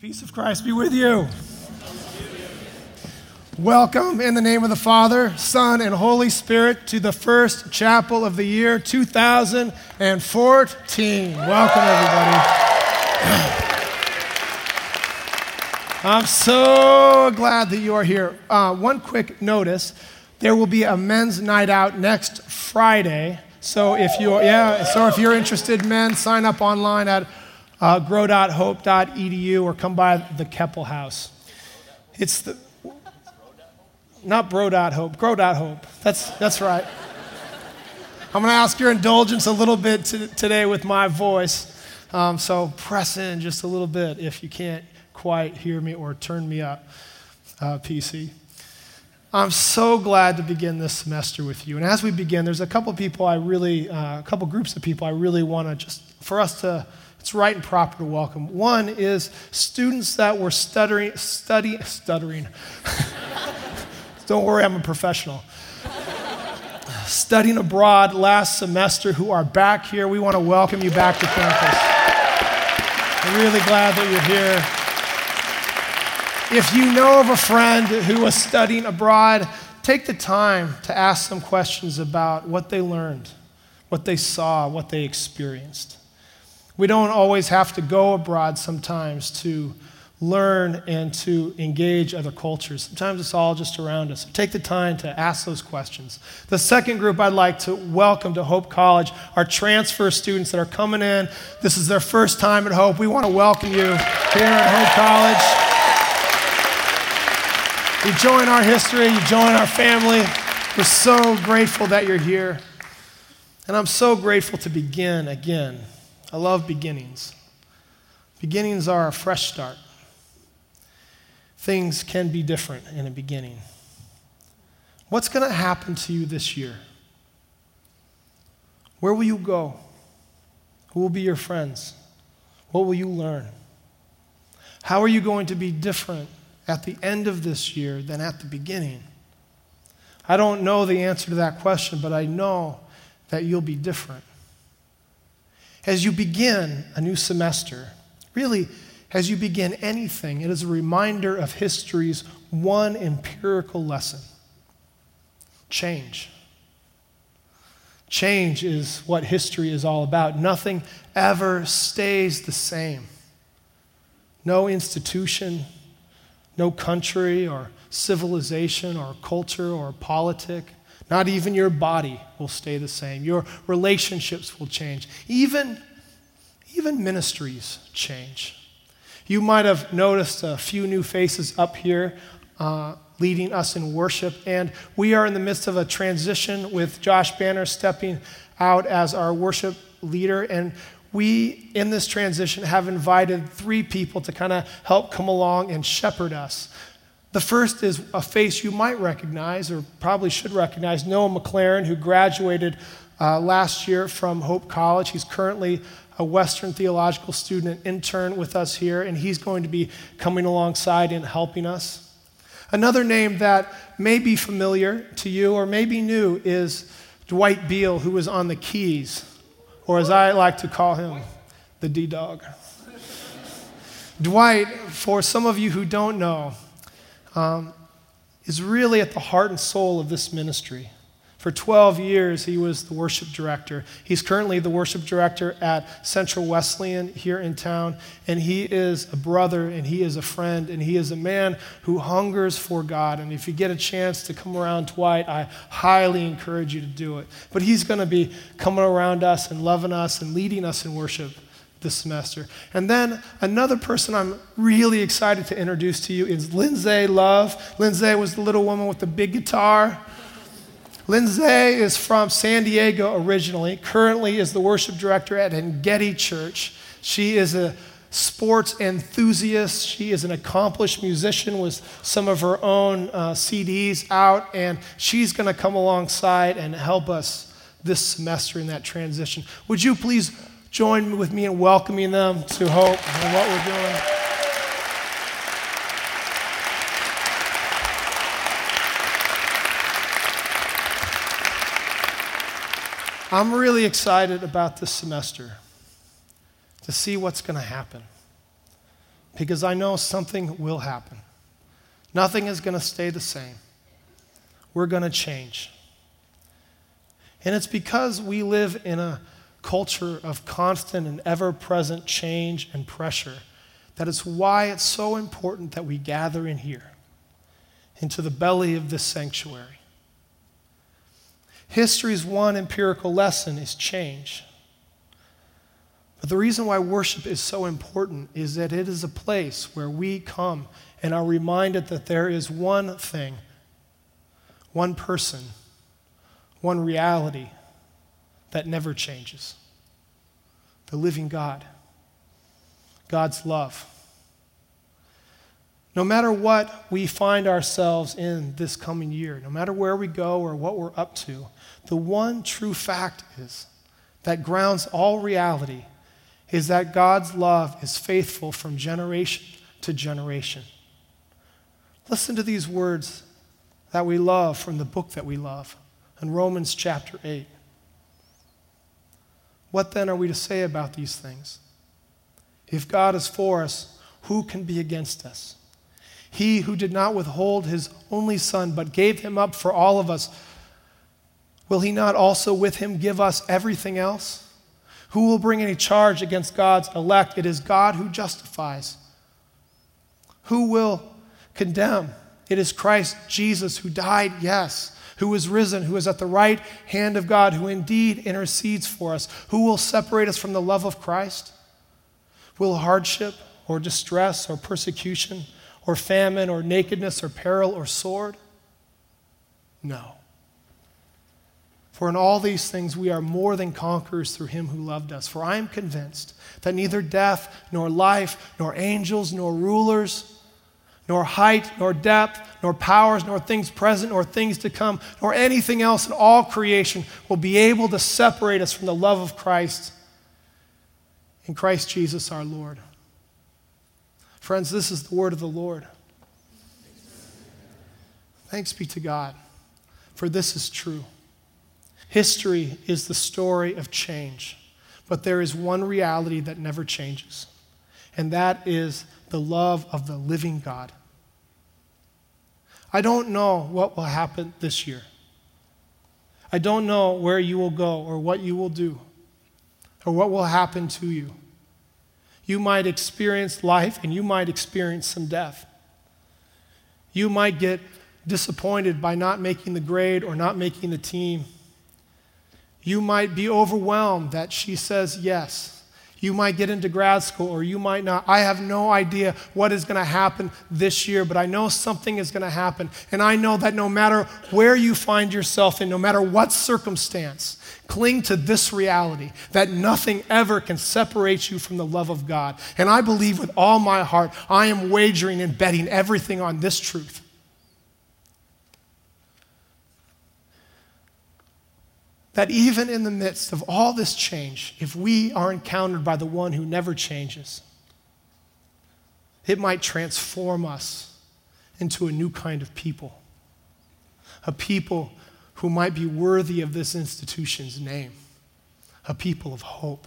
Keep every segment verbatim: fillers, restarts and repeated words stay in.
Peace of Christ be with you. Welcome in the name of the Father, Son, and Holy Spirit to the first chapel of the year two thousand fourteen. Welcome, everybody. I'm so glad that you are here. Uh, one quick notice, there will be a men's night out next Friday. So if you yeah, so if you're interested, men, sign up online at uh, grow dot hope dot e d u or come by the Keppel House. It's the not bro dot hope, grow dot hope. That's that's right. I'm going to ask your indulgence a little bit t- today with my voice. Um, so press in just a little bit if you can't quite hear me or turn me up, uh, P C. I'm so glad to begin this semester with you. And as we begin, there's a couple people I really, uh, a couple groups of people I really want to just, for us to, it's right and proper to welcome. One is students that were stuttering, study, stuttering. Don't worry, I'm a professional. Studying abroad last semester who are back here. We want to welcome you back to campus. I'm really glad that you're here. If you know of a friend who was studying abroad, take the time to ask them questions about what they learned, what they saw, what they experienced. We don't always have to go abroad sometimes to learn and to engage other cultures. Sometimes it's all just around us. So take the time to ask those questions. The second group I'd like to welcome to Hope College are transfer students that are coming in. This is their first time at Hope. We want to welcome you here at Hope College. You join our history, you join our family. We're so grateful that you're here. And I'm so grateful to begin again. I love beginnings. Beginnings are a fresh start. Things can be different in a beginning. What's going to happen to you this year? Where will you go? Who will be your friends? What will you learn? How are you going to be different at the end of this year than at the beginning? I don't know the answer to that question, but I know that you'll be different. As you begin a new semester, really, as you begin anything, it is a reminder of history's one empirical lesson. Change. Change is what history is all about. Nothing ever stays the same. No institution, no country or civilization or culture or politic, not even your body will stay the same. Your relationships will change. Even, even ministries change. You might have noticed a few new faces up here uh, leading us in worship, and we are in the midst of a transition with Josh Banner stepping out as our worship leader, and we, in this transition, have invited three people to kind of help come along and shepherd us. The first is a face you might recognize, or probably should recognize, Noah McLaren, who graduated uh, last year from Hope College. He's currently a Western theological student intern with us here, and he's going to be coming alongside and helping us. Another name that may be familiar to you or may be new is Dwight Beal, who was on the keys, or as I like to call him, the D-Dog. Dwight, for some of you who don't know, um, is really at the heart and soul of this ministry. For twelve years, he was the worship director. He's currently the worship director at Central Wesleyan here in town, and he is a brother, and he is a friend, and he is a man who hungers for God. And if you get a chance to come around Dwight, I highly encourage you to do it. But he's going to be coming around us and loving us and leading us in worship this semester. And then another person I'm really excited to introduce to you is Lindsay Love. Lindsay was the little woman with the big guitar. Lindsay is from San Diego originally, currently is the worship director at Engedi Church. She is a sports enthusiast. She is an accomplished musician with some of her own uh, C Ds out, and she's going to come alongside and help us this semester in that transition. Would you please join with me in welcoming them to Hope and what we're doing? I'm really excited about this semester to see what's going to happen. because I know something will happen. Nothing is going to stay the same. We're going to change. And it's because we live in a culture of constant and ever-present change and pressure that is why it's so important that we gather in here, into the belly of this sanctuary. History's one empirical lesson is change. But the reason why worship is so important is that it is a place where we come and are reminded that there is one thing, one person, one reality that never changes. The living God. God's love. No matter what we find ourselves in this coming year, no matter where we go or what we're up to, the one true fact is that grounds all reality is that God's love is faithful from generation to generation. Listen to these words that we love from the book that we love in Romans chapter eight. What then are we to say about these things? If God is for us, who can be against us? He who did not withhold his only Son, but gave him up for all of us, will he not also with him give us everything else? Who will bring any charge against God's elect? It is God who justifies. Who will condemn? It is Christ Jesus who died, yes, who is risen, who is at the right hand of God, who indeed intercedes for us. Who will separate us from the love of Christ? Will hardship or distress or persecution or famine or nakedness or peril or sword? No. For in all these things we are more than conquerors through him who loved us. For I am convinced that neither death, nor life, nor angels, nor rulers, nor height, nor depth, nor powers, nor things present, nor things to come, nor anything else in all creation will be able to separate us from the love of Christ in Christ Jesus our Lord. Friends, this is the word of the Lord. Thanks be to God, for this is true. History is the story of change, but there is one reality that never changes, and that is the love of the living God. I don't know what will happen this year. I don't know where you will go or what you will do or what will happen to you. You might experience life and you might experience some death. You might get disappointed by not making the grade or not making the team. You might be overwhelmed that she says yes. You might get into grad school or you might not. I have no idea what is going to happen this year, but I know something is going to happen. And I know that no matter where you find yourself in, no matter what circumstance, cling to this reality that nothing ever can separate you from the love of God. And I believe with all my heart, I am wagering and betting everything on this truth. That even in the midst of all this change, if we are encountered by the one who never changes, it might transform us into a new kind of people. A people who might be worthy of this institution's name. A people of hope.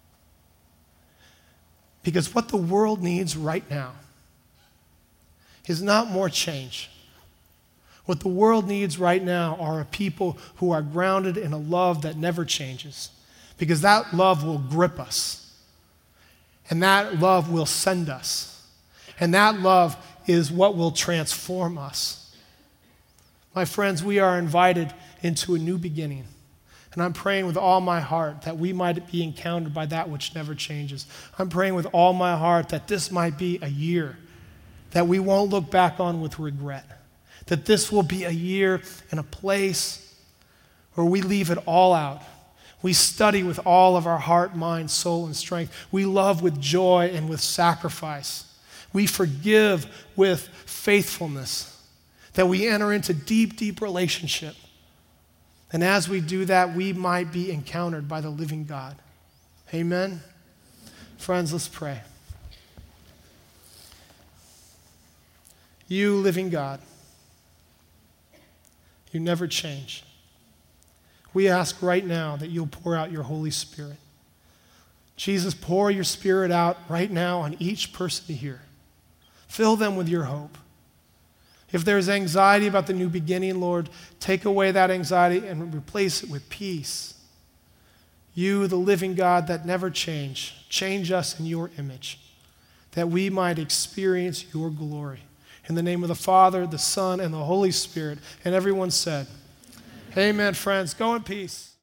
Because what the world needs right now is not more change. What the world needs right now are a people who are grounded in a love that never changes. Because that love will grip us. And that love will send us. And that love is what will transform us. My friends, we are invited into a new beginning. And I'm praying with all my heart that we might be encountered by that which never changes. I'm praying with all my heart that this might be a year that we won't look back on with regret. That this will be a year and a place where we leave it all out. We study with all of our heart, mind, soul, and strength. We love with joy and with sacrifice. We forgive with faithfulness. That we enter into deep, deep relationship. And as we do that, we might be encountered by the living God. Amen? Friends, let's pray. You, living God, you never change. We ask right now that you'll pour out your Holy Spirit. Jesus, pour your Spirit out right now on each person here. Fill them with your hope. If there's anxiety about the new beginning, Lord, take away that anxiety and replace it with peace. You, the living God that never change, change us in your image, that we might experience your glory. In the name of the Father, the Son, and the Holy Spirit. And everyone said, amen, friends. Go in peace.